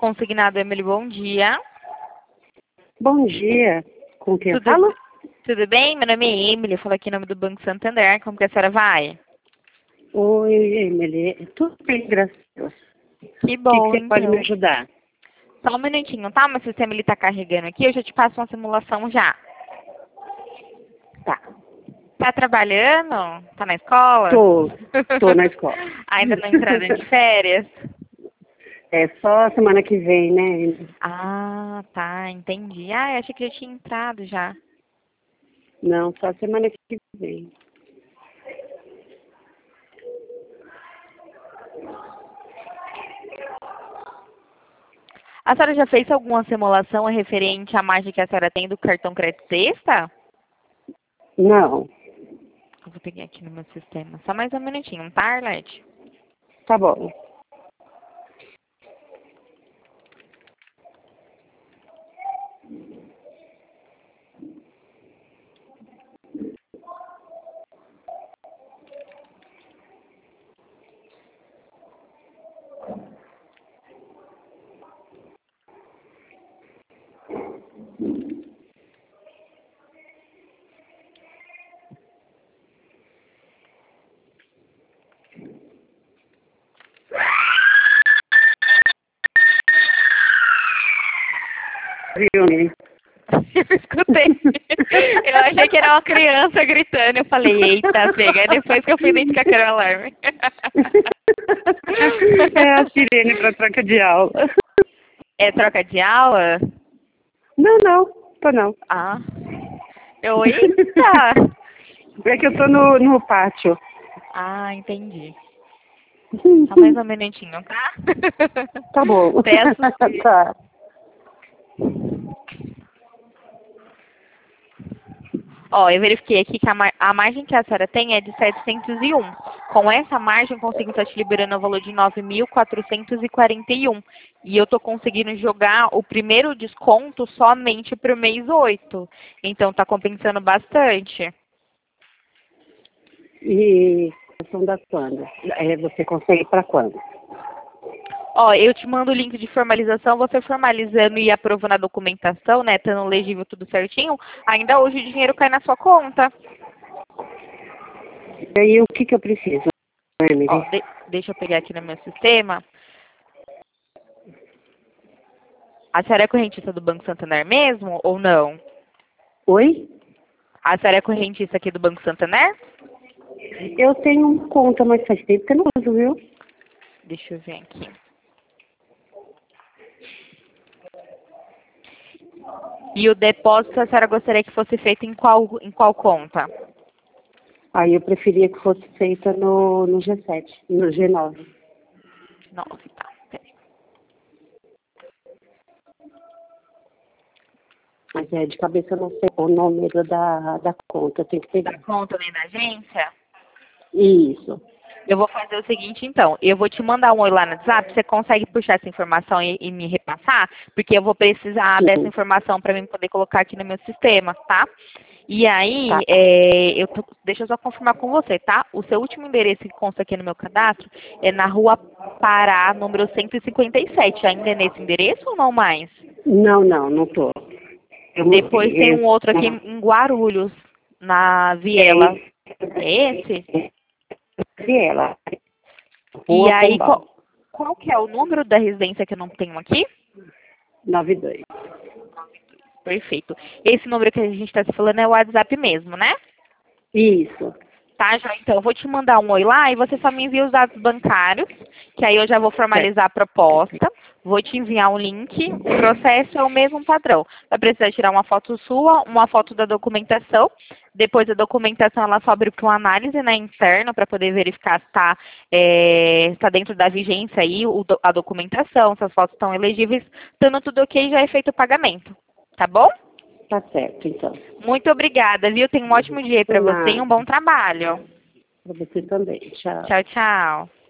Consignado Emily, bom dia. Bom dia. Com quem eu Tudo, falo? tudo bem? Meu nome é Emily, eu falo aqui em nome do Banco Santander. Como que a senhora vai? Oi, Emily. Tudo bem, graças a Deus. Que O que bom, você pode me então. ajudar? Só um minutinho, tá? Meu sistema ele tá carregando aqui, eu já te passo uma simulação já. Tá. Tá trabalhando? Tá na escola? Tô na escola. Ainda não entraram de férias? É só semana que vem, né, Emily? Ah, tá, entendi. Ah, eu achei que já tinha entrado já. Não, só semana que vem. A senhora já fez alguma simulação referente à margem que a senhora tem do cartão crédito sexta? Não. Eu vou pegar aqui no meu sistema. Só mais um minutinho, tá, Arlete? Tá bom. Viu, Emily? Eu escutei. Eu achei que era uma criança gritando. Eu falei, eita, pega. Aí depois que eu fui identificar que era um alarme. É a sirene para troca de aula. É troca de aula? Não, tô não. Ah. Eita! É que eu tô no pátio. Ah, entendi. Só mais um minutinho, tá? Tá bom. Peço. Tá. Ó, eu verifiquei aqui que a margem que a senhora tem é de 701. Com essa margem, eu consigo estar te liberando o valor de 9.441. E eu tô conseguindo jogar o primeiro desconto somente para o mês 8. Então, tá compensando bastante. E são da quando? Você consegue para quando? Ó, eu te mando o link de formalização, você formalizando e aprovando a documentação, né, tendo legível tudo certinho, ainda hoje o dinheiro cai na sua conta. E aí, o que eu preciso, Emily? Ó, deixa eu pegar aqui no meu sistema. A senhora é correntista do Banco Santander mesmo ou não? Oi? A senhora é correntista aqui do Banco Santander? Eu tenho conta, mas faz tempo que eu não uso, viu? Deixa eu ver aqui. E o depósito a senhora gostaria que fosse feito em qual conta? Aí eu preferia que fosse feita no G7, no G9. 9, tá. Peraí. Mas de cabeça eu não sei o número da conta, eu tenho que Da pegar. conta nem da agência? Isso. Eu vou fazer o seguinte, então. Eu vou te mandar um oi lá no WhatsApp. Você consegue puxar essa informação e me repassar? Porque eu vou precisar dessa Sim. informação para mim poder colocar aqui no meu sistema, tá? E aí, Tá. deixa eu só confirmar com você, tá? O seu último endereço que consta aqui no meu cadastro é na Rua Pará, número 157. Ainda é nesse endereço ou não mais? Não tô. Eu Depois tem mudei. um outro aqui em Guarulhos, na Viela. É esse? Ela. E Rua aí, Pombal. qual que é o número da residência que eu não tenho aqui? 92. Perfeito. Esse número que a gente está se falando é o WhatsApp mesmo, né? Isso. Tá, já. Então, eu vou te mandar um oi lá e você só me envia os dados bancários, que aí eu já vou Certo. formalizar a proposta. Vou te enviar um link. O processo é o mesmo padrão. Vai precisar tirar uma foto sua, uma foto da documentação. Depois a documentação ela sobe para uma análise, né, interna para poder verificar se está dentro da vigência aí a documentação, se as fotos estão elegíveis. Estando tudo ok, já é feito o pagamento. Tá bom? Tá certo, então. Muito obrigada, viu? Tenha um ótimo dia para Por você e nada. um bom trabalho. Pra você também. Tchau. Tchau, tchau.